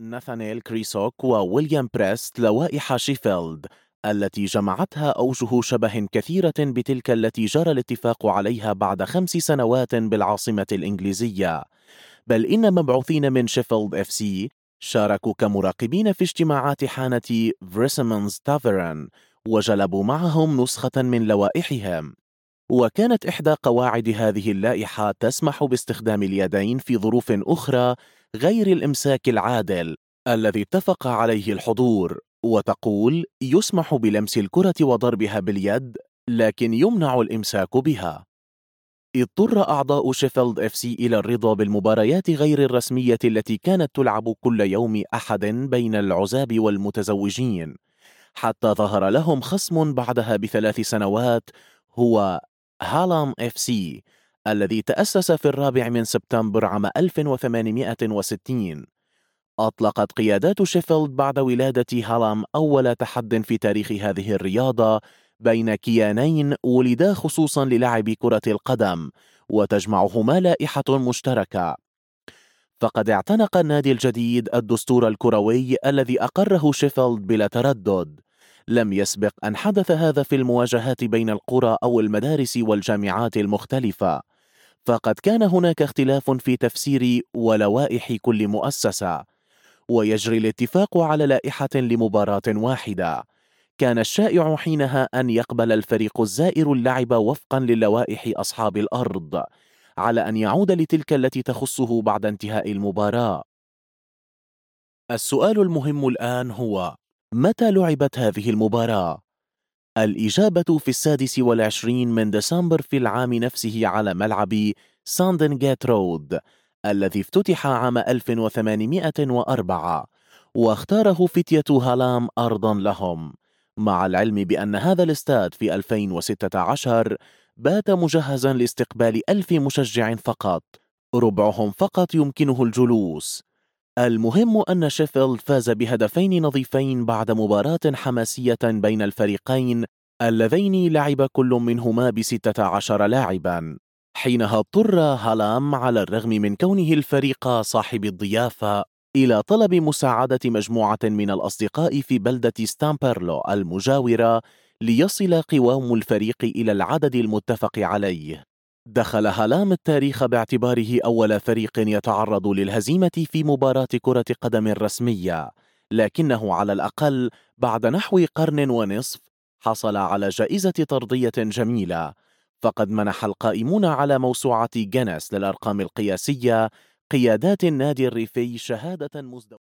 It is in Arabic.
ناثانيل كريسوك وويليام بريست لوائح شيفيلد التي جمعتها أوجه شبه كثيرة بتلك التي جرى الاتفاق عليها بعد 5 سنوات بالعاصمة الإنجليزية، بل إن مبعوثين من شيفيلد اف سي شاركوا كمراقبين في اجتماعات حانة فريسمانز تافرن وجلبوا معهم نسخة من لوائحهم. وكانت إحدى قواعد هذه اللائحة تسمح باستخدام اليدين في ظروف أخرى غير الإمساك العادل الذي اتفق عليه الحضور، وتقول يسمح بلمس الكرة وضربها باليد لكن يمنع الإمساك بها. اضطر أعضاء شيفيلد اف سي إلى الرضا بالمباريات غير الرسمية التي كانت تلعب كل يوم أحد بين العزاب والمتزوجين، حتى ظهر لهم خصم بعدها ب3 سنوات هو هالام اف سي الذي تأسس في 4 سبتمبر عام 1860. أطلقت قيادات شيفيلد بعد ولادة هالام أول تحد في تاريخ هذه الرياضة بين كيانين ولدا خصوصا للعب كرة القدم وتجمعهما لائحة مشتركة. فقد اعتنق النادي الجديد الدستور الكروي الذي أقره شيفيلد بلا تردد. لم يسبق أن حدث هذا في المواجهات بين القرى أو المدارس والجامعات المختلفة، فقد كان هناك اختلاف في تفسير ولوائح كل مؤسسة، ويجري الاتفاق على لائحة لمباراة واحدة. كان الشائع حينها أن يقبل الفريق الزائر اللعب وفقا للوائح أصحاب الأرض، على أن يعود لتلك التي تخصه بعد انتهاء المباراة. السؤال المهم الآن هو: متى لعبت هذه المباراة؟ الإجابة في 26 من ديسمبر في العام نفسه على ملعب ساندنغيت رود الذي افتتح عام 1804، واختاره فتية هالام أرضا لهم، مع العلم بأن هذا الاستاد في 2016 بات مجهزا لاستقبال 1000 مشجع فقط، ربعهم فقط يمكنه الجلوس. المهم أن شيفيلد فاز بهدفين نظيفين بعد مباراة حماسية بين الفريقين اللذين لعب كل منهما ب16 لاعبا. حينها اضطر هالام على الرغم من كونه الفريق صاحب الضيافة إلى طلب مساعدة مجموعة من الأصدقاء في بلدة ستامبرلو المجاورة ليصل قوام الفريق إلى العدد المتفق عليه. دخل هالام التاريخ باعتباره أول فريق يتعرض للهزيمة في مباراة كرة قدم رسمية، لكنه على الأقل بعد نحو قرن ونصف حصل على جائزة طردية جميلة. فقد منح القائمون على موسوعة جينيس للأرقام القياسية قيادات النادي الريفي شهادة مزدوجة.